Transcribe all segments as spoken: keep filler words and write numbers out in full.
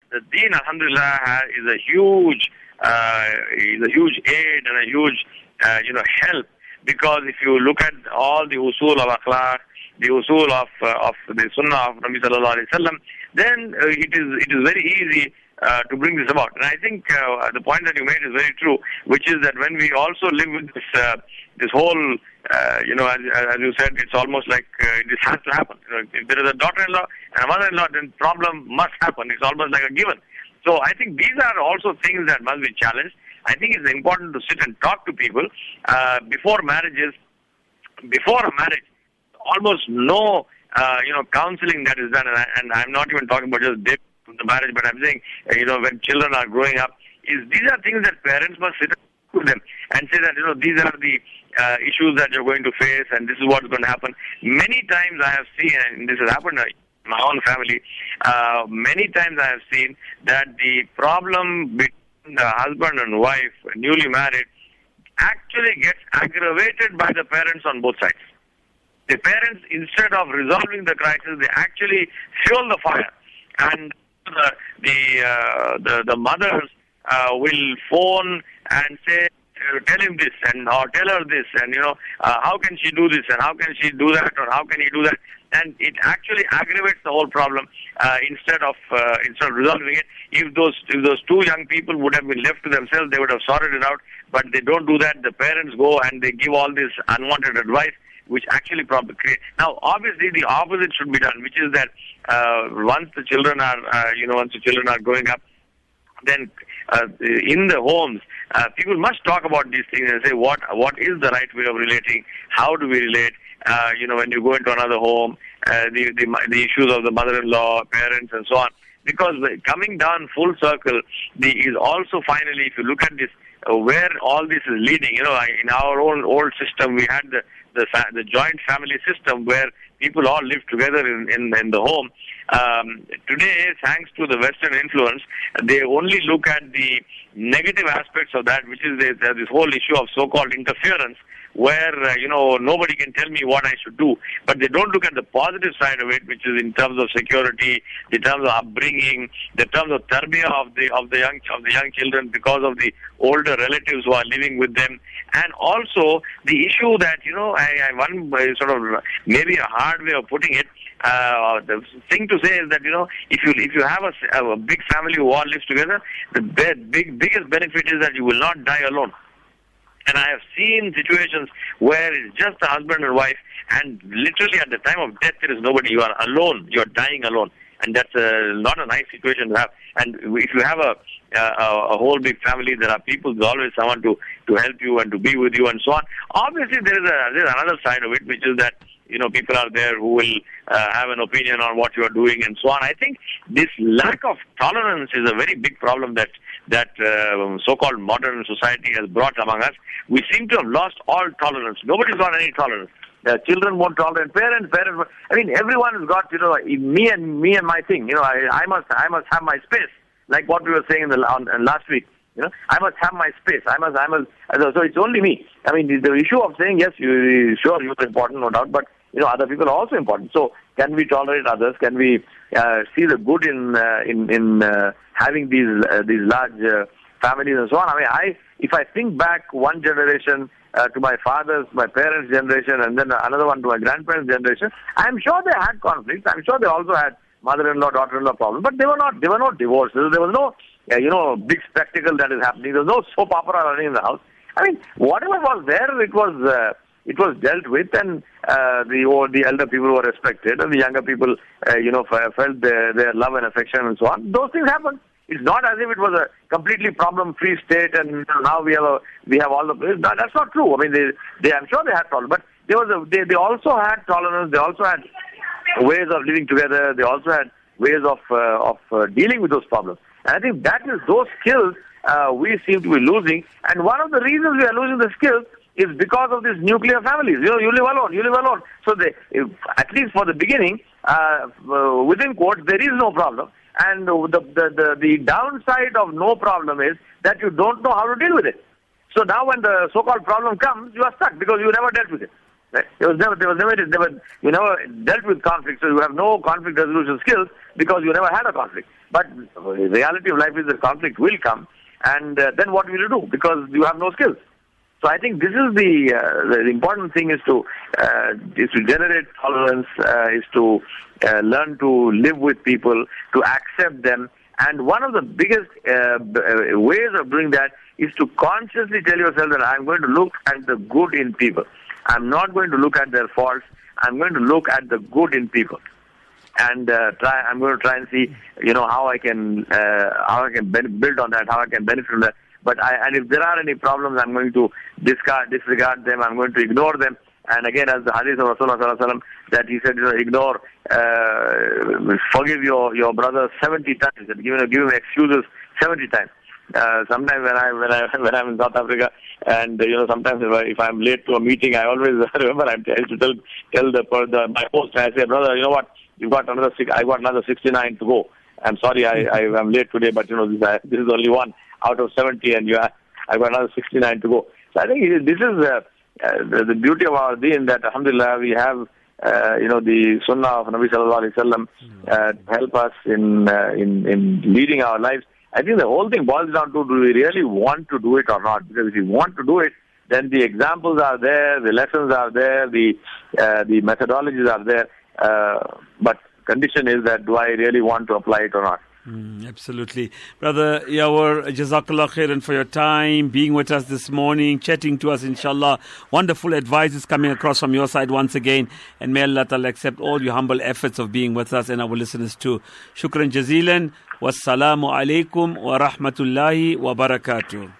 the Deen, alhamdulillah, ha- is a huge, uh, is a huge aid and a huge, uh, you know, help. Because if you look at all the usul of akhlaq, the usul of uh, of the sunnah of Nabi sallallahu alaihi wasallam, then uh, it is it is very easy uh, to bring this about. And I think uh, the point that you made is very true, which is that when we also live with this uh, this whole, uh, you know, as, as you said, it's almost like uh, this has to happen. You know, if there is a daughter-in-law and a mother-in-law, then problem must happen. It's almost like a given. So I think these are also things that must be challenged. I think it's important to sit and talk to people uh, before marriages. Before a marriage, almost no, uh, you know, counseling that is done. And, I, and I'm not even talking about just day of the marriage, but I'm saying, uh, you know, when children are growing up, is these are things that parents must sit with them and say that, you know, these are the uh, issues that you're going to face and this is what's going to happen. Many times I have seen, and this has happened in my own family, uh, many times I have seen that the problem between the husband and wife, newly married, actually gets aggravated by the parents on both sides. The parents, instead of resolving the crisis, they actually fuel the fire. And the the uh, the, the mothers uh, will phone and say, tell him this and or tell her this, and you know, uh, how can she do this and how can she do that or how can he do that? And it actually aggravates the whole problem uh, instead of uh, instead of resolving it. If those if those two young people would have been left to themselves, they would have sorted it out. But they don't do that. The parents go and they give all this unwanted advice, which actually probably create. Now, obviously, the opposite should be done, which is that uh, once the children are, uh, you know, once the children are growing up, then uh, in the homes, uh, people must talk about these things and say what what is the right way of relating, how do we relate. Uh, you know, when you go into another home, uh, the, the the issues of the mother-in-law, parents, and so on. Because coming down full circle, the is also finally, if you look at this, uh, where all this is leading. You know, in our own old system, we had the the, the joint family system where people all live together in in, in the home. Um, today, thanks to the Western influence, they only look at the negative aspects of that, which is the, the, this whole issue of so-called interference, where, uh, you know, nobody can tell me what I should do. But they don't look at the positive side of it, which is in terms of security, in terms of upbringing, in terms of tarbiyah of the of the young of the young children because of the older relatives who are living with them. And also the issue that, you know, I, I one uh, sort of maybe a hard way of putting it, uh, the thing to say is that, you know, if you if you have a, a big family who all lives together, the big biggest benefit is that you will not die alone. And I have seen situations where it's just a husband and wife, and literally at the time of death, there is nobody. You are alone. You are dying alone. And that's a, not a nice situation to have. And if you have a, a, a whole big family, there are people, there's always someone to, to help you and to be with you and so on. Obviously, there is, a, there is another side of it, which is that, you know, people are there who will uh, have an opinion on what you are doing and so on. I think this lack of tolerance is a very big problem that that uh, so-called modern society has brought among us. We seem to have lost all tolerance. Nobody's got any tolerance. The children won't tolerate parents. Parents. I mean, everyone has got, you know, me and me and my thing. You know, I, I must I must have my space, like what we were saying in the on, in last week. You know, I must have my space. I must I must. So it's only me. I mean, the, the issue of saying yes, you sure you're important, no doubt, but you know, other people are also important. So can we tolerate others? Can we uh, see the good in uh, in in uh, having these uh, these large uh, families and so on? I mean, I if I think back one generation uh, to my father's, my parents' generation, and then another one to my grandparents' generation, I'm sure they had conflicts. I'm sure they also had mother-in-law, daughter-in-law problems, but they were not. They were not divorces. There was no uh, you know big spectacle that is happening. There was no soap opera running in the house. I mean, whatever was there, it was. Uh, It was dealt with, and uh, the or the elder people were respected, and the younger people, uh, you know, felt their, their love and affection and so on. Those things happened. It's not as if it was a completely problem-free state, and now we have a, we have all the. No, that's not true. I mean, they, they I'm sure they had problems, but there was a, they, they also had tolerance. They also had ways of living together. They also had ways of uh, of uh, dealing with those problems. And I think that is those skills uh, we seem to be losing. And one of the reasons we are losing the skills is because of these nuclear families. You know, you live alone, you live alone. So they, if, at least for the beginning, uh, uh, within quotes, there is no problem. And the, the, the, the downside of no problem is that you don't know how to deal with it. So now when the so-called problem comes, you are stuck because you never dealt with it. Right? There was never, there was never, never, you never dealt with conflict, so you have no conflict resolution skills because you never had a conflict. But the reality of life is that conflict will come, and uh, then what will you do? Because you have no skills. So I think this is the uh, the important thing is to uh, is to generate tolerance, uh, is to uh, learn to live with people, to accept them. And one of the biggest uh, ways of doing that is to consciously tell yourself that I'm going to look at the good in people. I'm not going to look at their faults. I'm going to look at the good in people, and uh, try. I'm going to try and see, you know, how I can uh, how I can ben- build on that, how I can benefit from that. But I, and if there are any problems, I'm going to discard, disregard them. I'm going to ignore them. And again, as the hadith of Rasulullah sallallahu alaihi wasallam, that he said, you know, ignore, uh, forgive your, your brother seventy times, and give him, give him excuses seventy times. Uh, sometimes when I when I when I'm in South Africa, and uh, you know, sometimes if, I, if I'm late to a meeting, I always remember I'm I used to tell tell the, the my host, I say, brother, you know what, you've got another six, I got another sixty-nine to go. I'm sorry, I, I I'm late today, but you know, this, I, this is only one out of seventy, and you have, I've got another sixty-nine to go. So I think it, this is uh, uh, the, the beauty of our deen, that alhamdulillah we have uh, you know, the sunnah of Nabi sallallahu alaihi wasallam uh, to help us in, uh, in in leading our lives. I think the whole thing boils down to, do we really want to do it or not? Because if you want to do it, then the examples are there, the lessons are there, the uh, the methodologies are there. Uh, but condition is that, do I really want to apply it or not? Mm, absolutely. Brother Yawar, Jazakallah khairan for your time, being with us this morning, chatting to us, inshallah. Wonderful advice is coming across from your side once again. And may Allah Ta'ala accept all your humble efforts of being with us and our listeners too. Shukran jazilan. Wassalamu alaikum wa rahmatullahi wa barakatuh.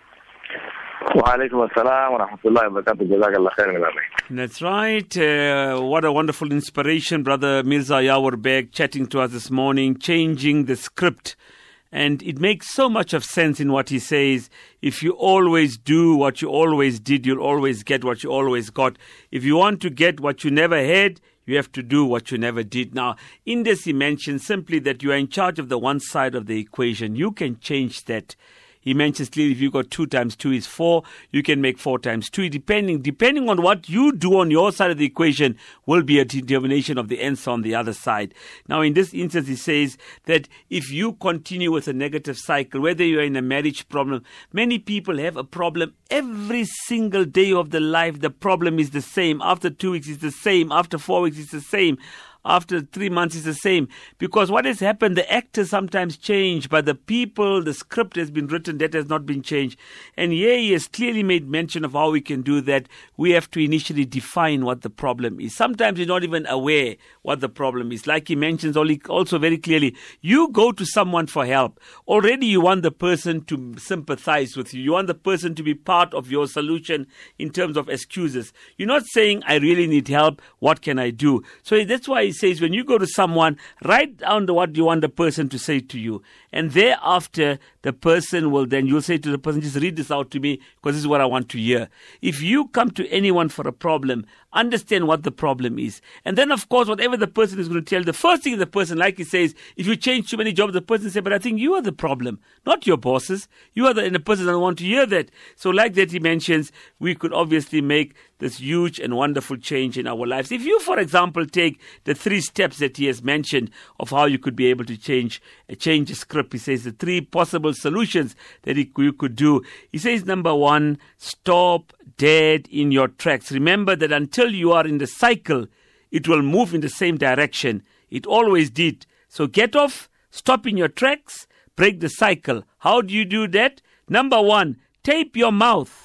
Wa alaikum assalam wa rahmatullahi wa barakatuh. Jazakallah khairan. That's right. Uh, what a wonderful inspiration, Brother Mirza Yawar Beg, chatting to us this morning, changing the script. And it makes so much of sense in what he says. If you always do what you always did, you'll always get what you always got. If you want to get what you never had, you have to do what you never did. Now, in this he mentions simply that you are in charge of the one side of the equation. You can change that. He mentions clearly, if you got two times two is four, you can make four times two. Depending depending on what you do on your side of the equation will be a determination of the answer on the other side. Now, in this instance, he says that if you continue with a negative cycle, whether you're in a marriage problem, many people have a problem every single day of their life. The problem is the same. After two weeks, it's the same. After four weeks, it's the same. After three months, it's the same. Because what has happened, the actors sometimes change, but the people, the script has been written, that has not been changed. And here he has clearly made mention of how we can do that. We have to initially define what the problem is. Sometimes you're not even aware what the problem is. Like he mentions also very clearly, you go to someone for help. Already you want the person to sympathize with you. You want the person to be part of your solution in terms of excuses. You're not saying, I really need help, what can I do? So that's why he says, when you go to someone, write down what you want the person to say to you. And thereafter, the person will then, you'll say to the person, just read this out to me because this is what I want to hear. If you come to anyone for a problem, understand what the problem is. And then, of course, whatever the person is going to tell, the first thing the person, like he says, if you change too many jobs, the person says, but I think you are the problem, not your bosses. You are the, and the person doesn't want to hear that. So like that he mentions, we could obviously make this huge and wonderful change in our lives. If you, for example, take the three steps that he has mentioned of how you could be able to change, uh, change a script, he says the three possible solutions that he, you could do. He says, number one, stop dead in your tracks. Remember that until you are in the cycle, it will move in the same direction. It always did. So get off, stop in your tracks, break the cycle. How do you do that? Number one, tape your mouth.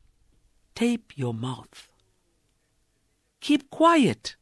Tape your mouth. Keep quiet.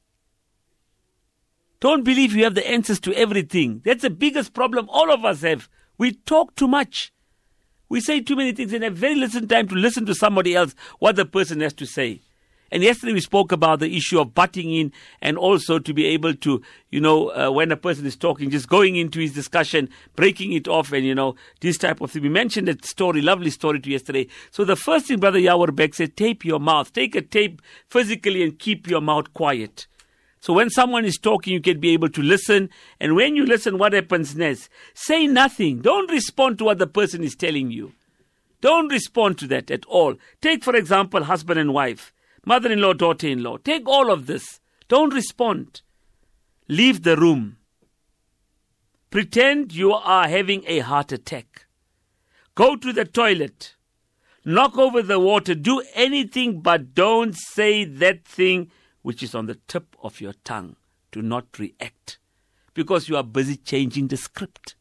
Don't believe you have the answers to everything. That's the biggest problem all of us have. We talk too much. We say too many things and have very little time to listen to somebody else, what the person has to say. And yesterday we spoke about the issue of butting in and also to be able to, you know, uh, when a person is talking, just going into his discussion, breaking it off and, you know, this type of thing. We mentioned that story, lovely story to yesterday. So the first thing Brother Yawar Beg said, tape your mouth. Take a tape physically and keep your mouth quiet. So when someone is talking, you can be able to listen. And when you listen, what happens next? Say nothing. Don't respond to what the person is telling you. Don't respond to that at all. Take, for example, husband and wife. Mother-in-law, daughter-in-law. Take all of this. Don't respond. Leave the room. Pretend you are having a heart attack. Go to the toilet. Knock over the water. Do anything, but don't say that thing which is on the tip of your tongue. Do not react, because you are busy changing the script.